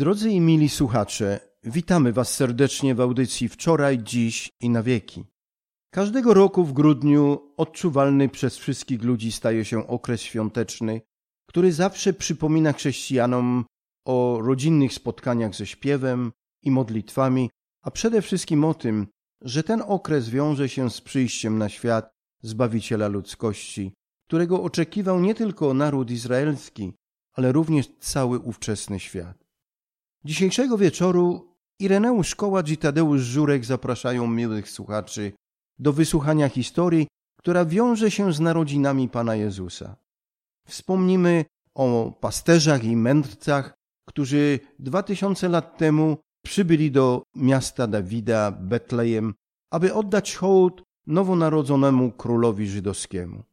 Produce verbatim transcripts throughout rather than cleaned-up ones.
Drodzy i mili słuchacze, witamy Was serdecznie w audycji Wczoraj, Dziś i na wieki. Każdego roku w grudniu odczuwalny przez wszystkich ludzi staje się okres świąteczny, który zawsze przypomina chrześcijanom o rodzinnych spotkaniach ze śpiewem i modlitwami, a przede wszystkim o tym, że ten okres wiąże się z przyjściem na świat Zbawiciela ludzkości, którego oczekiwał nie tylko naród izraelski, ale również cały ówczesny świat. Dzisiejszego wieczoru Ireneusz Kołacz i Tadeusz Żurek zapraszają miłych słuchaczy do wysłuchania historii, która wiąże się z narodzinami Pana Jezusa. Wspomnimy o pasterzach i mędrcach, którzy dwa tysiące lat temu przybyli do miasta Dawida, Betlejem, aby oddać hołd nowonarodzonemu królowi żydowskiemu.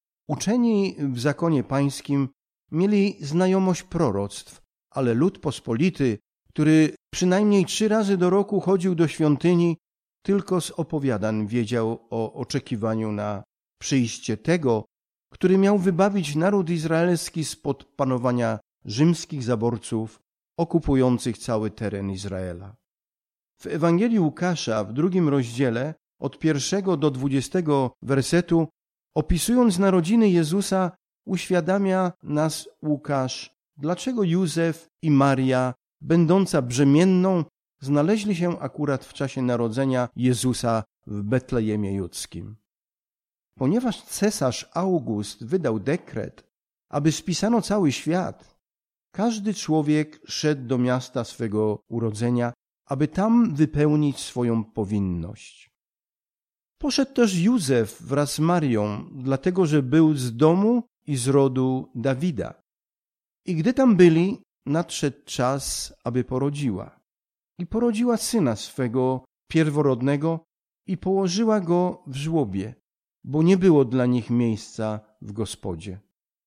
Uczeni w zakonie pańskim mieli znajomość proroctw, ale lud pospolity, który przynajmniej trzy razy do roku chodził do świątyni, tylko z opowiadań wiedział o oczekiwaniu na przyjście tego, który miał wybawić naród izraelski spod panowania rzymskich zaborców okupujących cały teren Izraela. W Ewangelii Łukasza w drugim rozdziale od pierwszego do dwudziestego wersetu, opisując narodziny Jezusa, uświadamia nas Łukasz, dlaczego Józef i Maria, będąca brzemienną, znaleźli się akurat w czasie narodzenia Jezusa w Betlejemie Judzkim. Ponieważ cesarz August wydał dekret, aby spisano cały świat, każdy człowiek szedł do miasta swego urodzenia, aby tam wypełnić swoją powinność. Poszedł też Józef wraz z Marią, dlatego że był z domu i z rodu Dawida. I gdy tam byli, nadszedł czas, aby porodziła. I porodziła syna swego pierworodnego i położyła go w żłobie, bo nie było dla nich miejsca w gospodzie.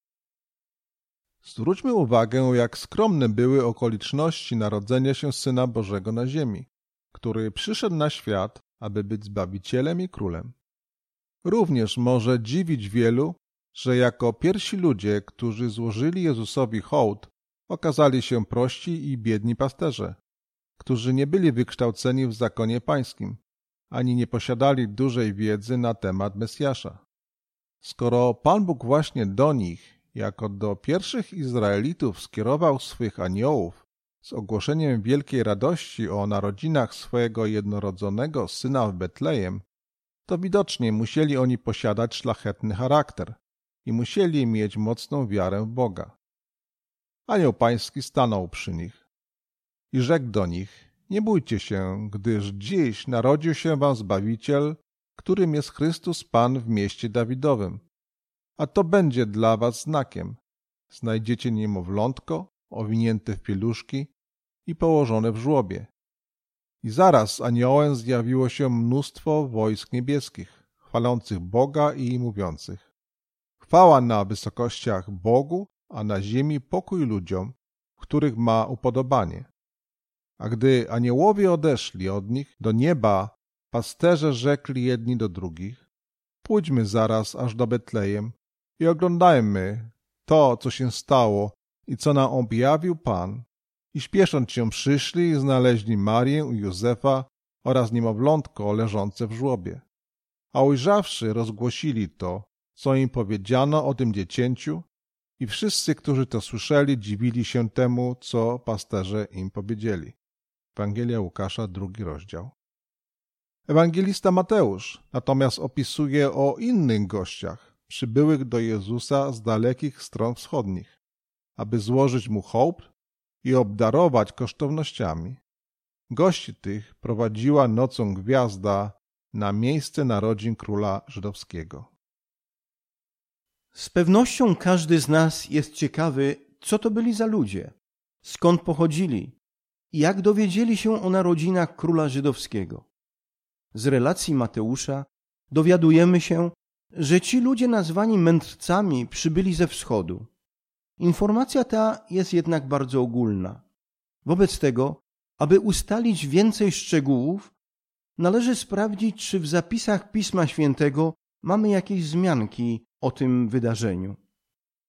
Zwróćmy uwagę, jak skromne były okoliczności narodzenia się Syna Bożego na ziemi, który przyszedł na świat, aby być Zbawicielem i Królem. Również może dziwić wielu, że jako pierwsi ludzie, którzy złożyli Jezusowi hołd, okazali się prości i biedni pasterze, którzy nie byli wykształceni w zakonie pańskim, ani nie posiadali dużej wiedzy na temat Mesjasza. Skoro Pan Bóg właśnie do nich, jako do pierwszych Izraelitów, skierował swych aniołów z ogłoszeniem wielkiej radości o narodzinach swojego jednorodzonego syna w Betlejem, to widocznie musieli oni posiadać szlachetny charakter i musieli mieć mocną wiarę w Boga. Anioł pański stanął przy nich i rzekł do nich: nie bójcie się, gdyż dziś narodził się wam Zbawiciel, którym jest Chrystus Pan w mieście Dawidowym. A to będzie dla was znakiem. Znajdziecie niemowlątko, owinięte w pieluszki i położone w żłobie. I zaraz aniołem zjawiło się mnóstwo wojsk niebieskich, chwalących Boga i mówiących: chwała na wysokościach Bogu, a na ziemi pokój ludziom, których ma upodobanie. A gdy aniołowie odeszli od nich do nieba, pasterze rzekli jedni do drugich: pójdźmy zaraz aż do Betlejem i oglądajmy to, co się stało i co nam objawił Pan. I śpiesząc się przyszli i znaleźli Marię i Józefa oraz niemowlątko leżące w żłobie. A ujrzawszy, rozgłosili to, co im powiedziano o tym dziecięciu, i wszyscy, którzy to słyszeli, dziwili się temu, co pasterze im powiedzieli. Ewangelia Łukasza, drugi rozdział. Ewangelista Mateusz natomiast opisuje o innych gościach, przybyłych do Jezusa z dalekich stron wschodnich, aby złożyć mu hołd i obdarować kosztownościami. Gości tych prowadziła nocą gwiazda na miejsce narodzin króla żydowskiego. Z pewnością każdy z nas jest ciekawy, co to byli za ludzie, skąd pochodzili i jak dowiedzieli się o narodzinach króla żydowskiego. Z relacji Mateusza dowiadujemy się, że ci ludzie nazwani mędrcami przybyli ze wschodu. Informacja ta jest jednak bardzo ogólna. Wobec tego, aby ustalić więcej szczegółów, należy sprawdzić, czy w zapisach Pisma Świętego mamy jakieś wzmianki o tym wydarzeniu.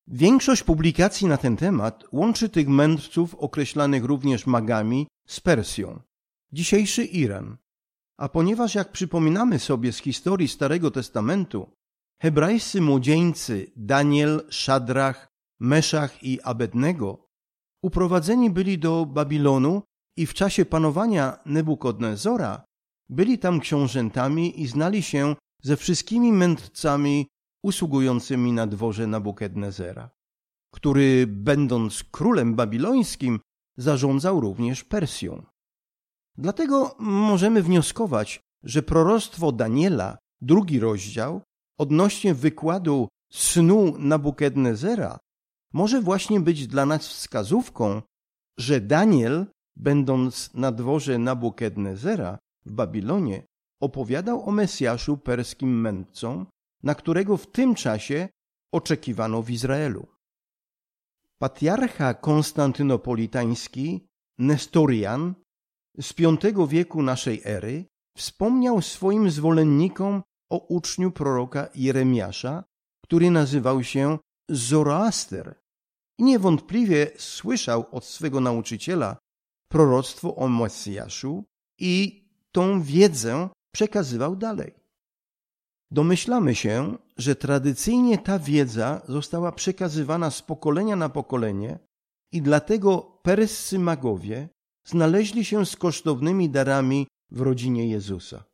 Większość publikacji na ten temat łączy tych mędrców określanych również magami z Persją, dzisiejszy Iran. A ponieważ, jak przypominamy sobie z historii Starego Testamentu, hebrajscy młodzieńcy Daniel, Szadrach, Meszach i Abednego uprowadzeni byli do Babilonu i w czasie panowania Nebukadnezora byli tam książętami i znali się ze wszystkimi mędrcami usługującymi na dworze Nabukadnezera, który, będąc królem babilońskim, zarządzał również Persją. Dlatego możemy wnioskować, że proroctwo Daniela, drugi rozdział, odnośnie wykładu snu Nabukadnezera, może właśnie być dla nas wskazówką, że Daniel, będąc na dworze Nabukadnezera w Babilonie, opowiadał o Mesjaszu perskim mędrcom, na którego w tym czasie oczekiwano w Izraelu. Patriarcha konstantynopolitański Nestorian z piątego wieku naszej ery wspomniał swoim zwolennikom o uczniu proroka Jeremiasza, który nazywał się Zoroaster i niewątpliwie słyszał od swego nauczyciela proroctwo o Mesjaszu i tą wiedzę przekazywał dalej. Domyślamy się, że tradycyjnie ta wiedza została przekazywana z pokolenia na pokolenie i dlatego perscy magowie znaleźli się z kosztownymi darami w rodzinie Jezusa.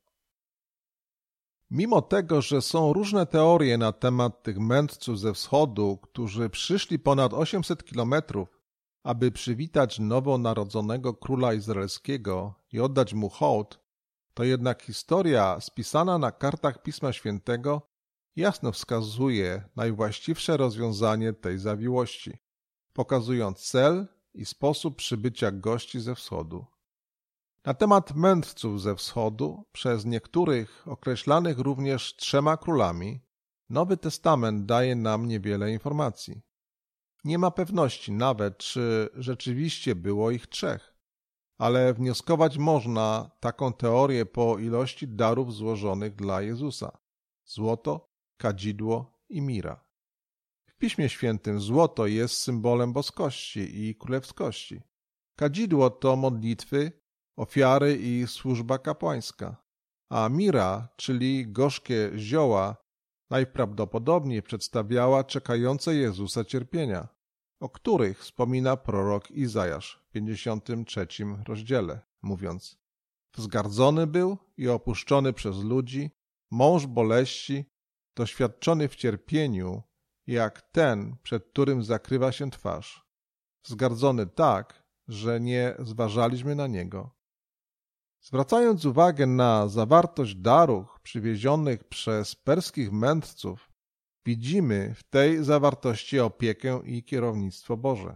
Mimo tego, że są różne teorie na temat tych mędrców ze wschodu, którzy przyszli ponad osiemset kilometrów, aby przywitać nowonarodzonego króla izraelskiego i oddać mu hołd, to jednak historia spisana na kartach Pisma Świętego jasno wskazuje najwłaściwsze rozwiązanie tej zawiłości, pokazując cel i sposób przybycia gości ze wschodu. Na temat mędrców ze wschodu, przez niektórych określanych również trzema królami, Nowy Testament daje nam niewiele informacji. Nie ma pewności nawet, czy rzeczywiście było ich trzech, ale wnioskować można taką teorię po ilości darów złożonych dla Jezusa: złoto, kadzidło i mira. W Piśmie Świętym złoto jest symbolem boskości i królewskości. Kadzidło to modlitwy, ofiary i służba kapłańska, a mira, czyli gorzkie zioła, najprawdopodobniej przedstawiała czekające Jezusa cierpienia, o których wspomina prorok Izajasz w pięćdziesiątym trzecim rozdziale, mówiąc: wzgardzony był i opuszczony przez ludzi, mąż boleści, doświadczony w cierpieniu, jak ten, przed którym zakrywa się twarz. Wzgardzony tak, że nie zważaliśmy na niego. Zwracając uwagę na zawartość darów przywiezionych przez perskich mędrców, widzimy w tej zawartości opiekę i kierownictwo Boże.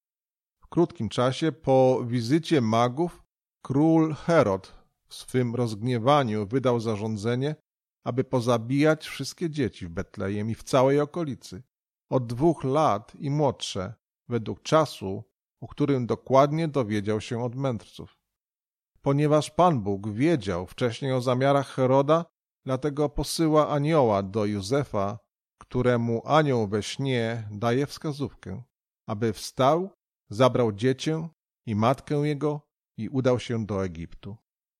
W krótkim czasie po wizycie magów król Herod w swym rozgniewaniu wydał zarządzenie, aby pozabijać wszystkie dzieci w Betlejem i w całej okolicy, od dwóch lat i młodsze, według czasu, o którym dokładnie dowiedział się od mędrców. Ponieważ Pan Bóg wiedział wcześniej o zamiarach Heroda, dlatego posyła anioła do Józefa, któremu anioł we śnie daje wskazówkę, aby wstał, zabrał dziecię i matkę jego i udał się do Egiptu.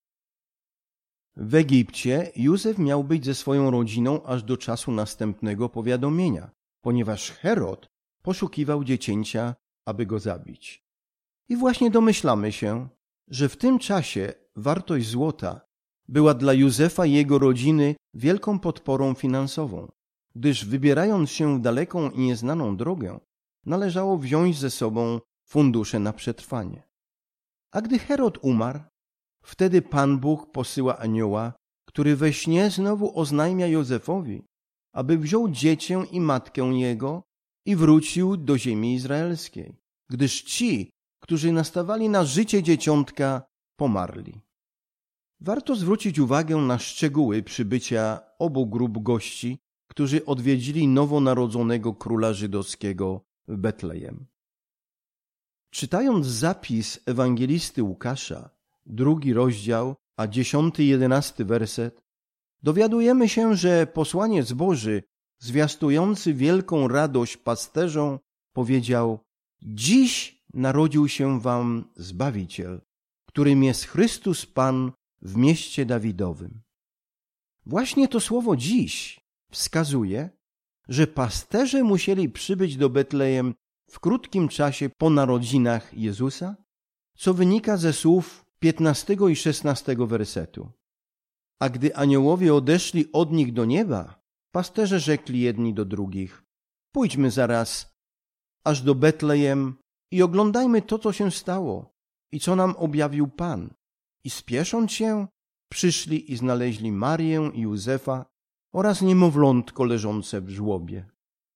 W Egipcie Józef miał być ze swoją rodziną aż do czasu następnego powiadomienia, ponieważ Herod poszukiwał dziecięcia, aby go zabić. I właśnie domyślamy się, że w tym czasie wartość złota była dla Józefa i jego rodziny wielką podporą finansową, gdyż wybierając się w daleką i nieznaną drogę, należało wziąć ze sobą fundusze na przetrwanie. A gdy Herod umarł, wtedy Pan Bóg posyła anioła, który we śnie znowu oznajmia Józefowi, aby wziął dziecię i matkę jego i wrócił do ziemi izraelskiej, gdyż ci, którzy nastawali na życie dzieciątka, pomarli. Warto zwrócić uwagę na szczegóły przybycia obu grup gości, którzy odwiedzili nowonarodzonego króla żydowskiego w Betlejem. Czytając zapis ewangelisty Łukasza, drugi rozdział, a dziesiąty, jedenasty werset, dowiadujemy się, że posłaniec Boży zwiastujący wielką radość pasterzom, powiedział: dziś narodził się wam Zbawiciel, którym jest Chrystus Pan w mieście Dawidowym. Właśnie to słowo dziś wskazuje, że pasterze musieli przybyć do Betlejem w krótkim czasie po narodzinach Jezusa, co wynika ze słów piętnastego i szesnastego wersetu. A gdy aniołowie odeszli od nich do nieba, pasterze rzekli jedni do drugich: pójdźmy zaraz aż do Betlejem i oglądajmy to, co się stało i co nam objawił Pan. I spiesząc się, przyszli i znaleźli Marię i Józefa oraz niemowlątko leżące w żłobie.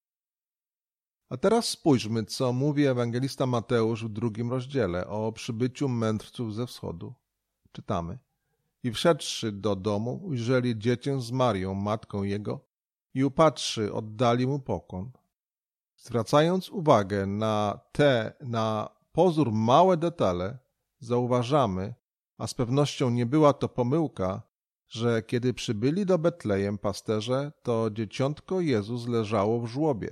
A teraz spójrzmy, co mówi ewangelista Mateusz w drugim rozdziale o przybyciu mędrców ze wschodu. Czytamy: i wszedłszy do domu, ujrzeli dziecię z Marią, matką jego, i upatrzy, oddali mu pokłon. Zwracając uwagę na te, na pozór małe detale, zauważamy, a z pewnością nie była to pomyłka, że kiedy przybyli do Betlejem pasterze, to dzieciątko Jezus leżało w żłobie.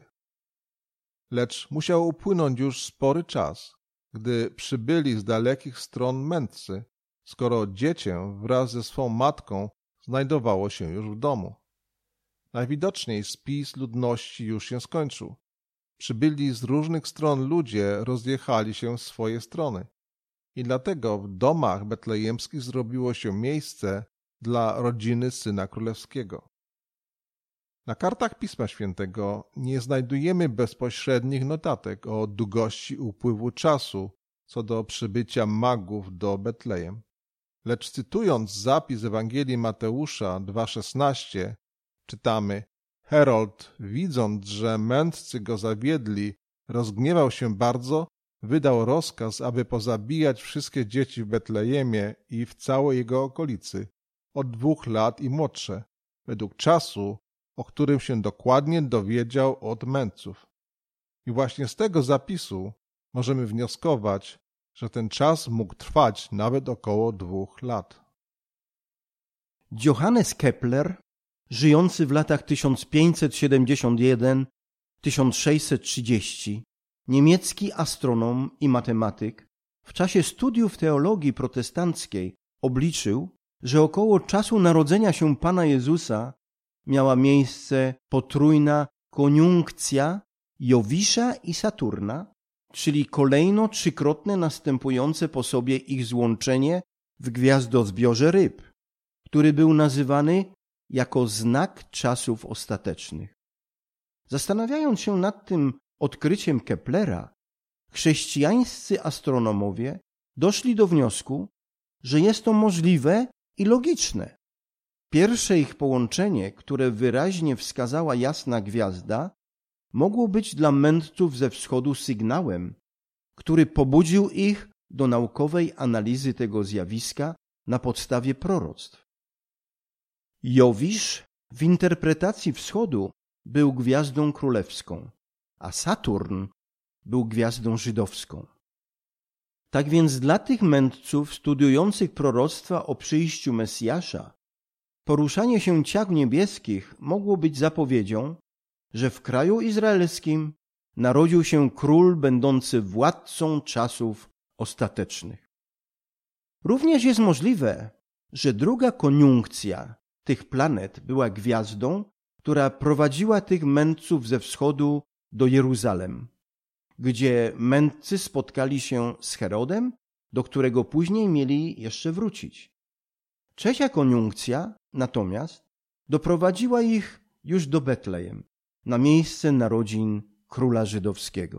Lecz musiał upłynąć już spory czas, gdy przybyli z dalekich stron mędrcy, skoro dziecię wraz ze swą matką znajdowało się już w domu. Najwidoczniej spis ludności już się skończył. Przybyli z różnych stron ludzie rozjechali się w swoje strony i dlatego w domach betlejemskich zrobiło się miejsce dla rodziny Syna Królewskiego. Na kartach Pisma Świętego nie znajdujemy bezpośrednich notatek o długości upływu czasu co do przybycia magów do Betlejem. Lecz cytując zapis Ewangelii Mateusza dwa szesnaście, czytamy: Herold, widząc, że mędrcy go zawiedli, rozgniewał się bardzo, wydał rozkaz, aby pozabijać wszystkie dzieci w Betlejemie i w całej jego okolicy, od dwóch lat i młodsze, według czasu, o którym się dokładnie dowiedział od mędrców. I właśnie z tego zapisu możemy wnioskować, że ten czas mógł trwać nawet około dwóch lat. Johannes Kepler, żyjący w latach tysiąc pięćset siedemdziesiąt jeden do tysiąc sześćset trzydzieści, niemiecki astronom i matematyk, w czasie studiów teologii protestanckiej obliczył, że około czasu narodzenia się Pana Jezusa miała miejsce potrójna koniunkcja Jowisza i Saturna, czyli kolejno trzykrotne następujące po sobie ich złączenie w gwiazdozbiorze ryb, który był nazywany jako znak czasów ostatecznych. Zastanawiając się nad tym odkryciem Keplera, chrześcijańscy astronomowie doszli do wniosku, że jest to możliwe i logiczne. Pierwsze ich połączenie, które wyraźnie wskazała jasna gwiazda, mogło być dla mędrców ze wschodu sygnałem, który pobudził ich do naukowej analizy tego zjawiska na podstawie proroctw. Jowisz w interpretacji wschodu był gwiazdą królewską, a Saturn był gwiazdą żydowską. Tak więc dla tych mędrców studiujących proroctwa o przyjściu Mesjasza, poruszanie się ciał niebieskich mogło być zapowiedzią, że w kraju izraelskim narodził się król będący władcą czasów ostatecznych. Również jest możliwe, że druga koniunkcja tych planet była gwiazdą, która prowadziła tych mędrców ze wschodu do Jeruzalem, gdzie mędrcy spotkali się z Herodem, do którego później mieli jeszcze wrócić. Trzecia koniunkcja natomiast doprowadziła ich już do Betlejem, na miejsce narodzin króla żydowskiego.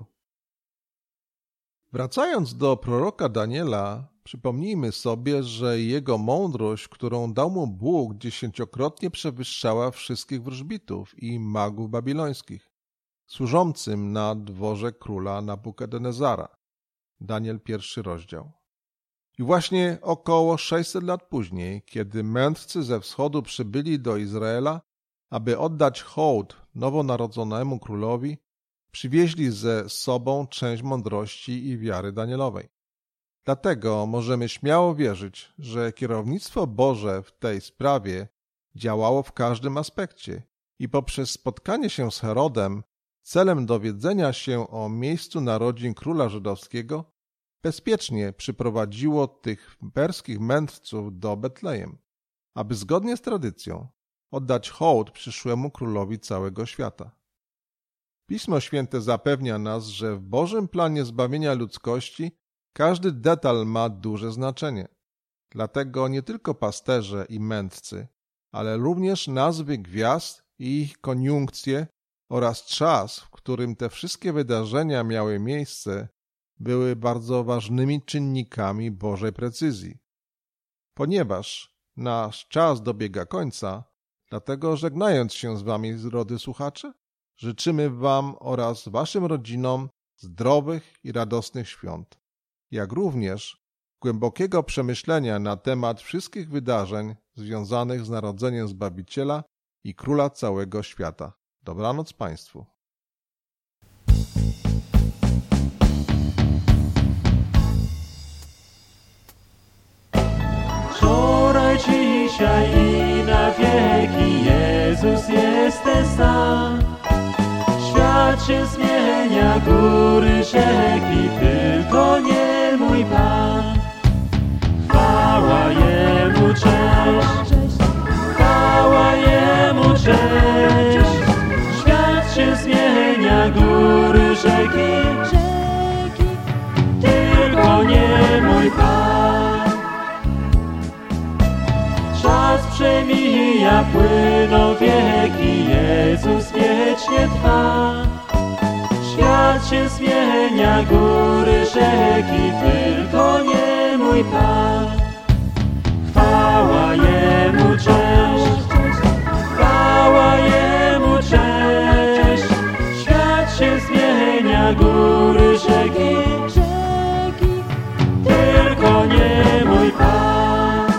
Wracając do proroka Daniela, przypomnijmy sobie, że jego mądrość, którą dał mu Bóg, dziesięciokrotnie przewyższała wszystkich wróżbitów i magów babilońskich, służącym na dworze króla Nabukadnezara. Daniel pierwszy rozdział. I właśnie około sześćset lat później, kiedy mędrcy ze wschodu przybyli do Izraela, aby oddać hołd nowonarodzonemu królowi, przywieźli ze sobą część mądrości i wiary Danielowej. Dlatego możemy śmiało wierzyć, że kierownictwo Boże w tej sprawie działało w każdym aspekcie i poprzez spotkanie się z Herodem celem dowiedzenia się o miejscu narodzin króla żydowskiego bezpiecznie przyprowadziło tych perskich mędrców do Betlejem, aby zgodnie z tradycją oddać hołd przyszłemu królowi całego świata. Pismo Święte zapewnia nas, że w Bożym planie zbawienia ludzkości każdy detal ma duże znaczenie. Dlatego nie tylko pasterze i mędrcy, ale również nazwy gwiazd i ich koniunkcje oraz czas, w którym te wszystkie wydarzenia miały miejsce, były bardzo ważnymi czynnikami Bożej precyzji. Ponieważ nasz czas dobiega końca, dlatego żegnając się z wami, drodzy słuchacze, życzymy wam oraz waszym rodzinom zdrowych i radosnych świąt, jak również głębokiego przemyślenia na temat wszystkich wydarzeń związanych z narodzeniem Zbawiciela i Króla całego świata. Dobranoc Państwu. Wczoraj, dzisiaj i na wieki Jezus jest ten sam. Świat się zmienia, góry, rzeki, tylko nie mój Pan. Chwała Jemu, cześć, chwała Jemu, cześć. Świat się zmienia, góry, rzeki, tylko nie mój Pan. Czas przemija, płyną wieki, Jezus wiecznie trwa. Świat się zmienia, góry, rzeki, tylko nie mój Pan. Chwała Jemu, cześć, chwała Jemu, cześć. Świat się zmienia, góry, rzeki, tylko nie mój Pan.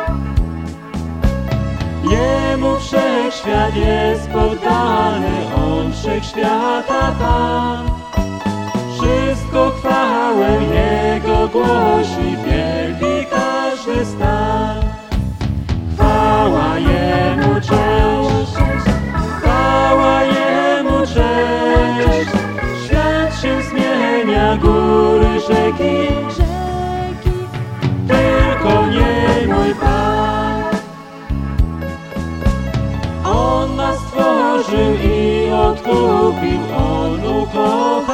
Jemu wszechświat jest poddany, On wszechświata Pan. Wszystko chwałę Jego głosi, wielki każdy stan. Chwała Jemu, cześć, chwała Jemu, cześć. Świat się zmienia, góry, rzeki, tylko nie mój Pan. On nas stworzył i odkupił, On ukochał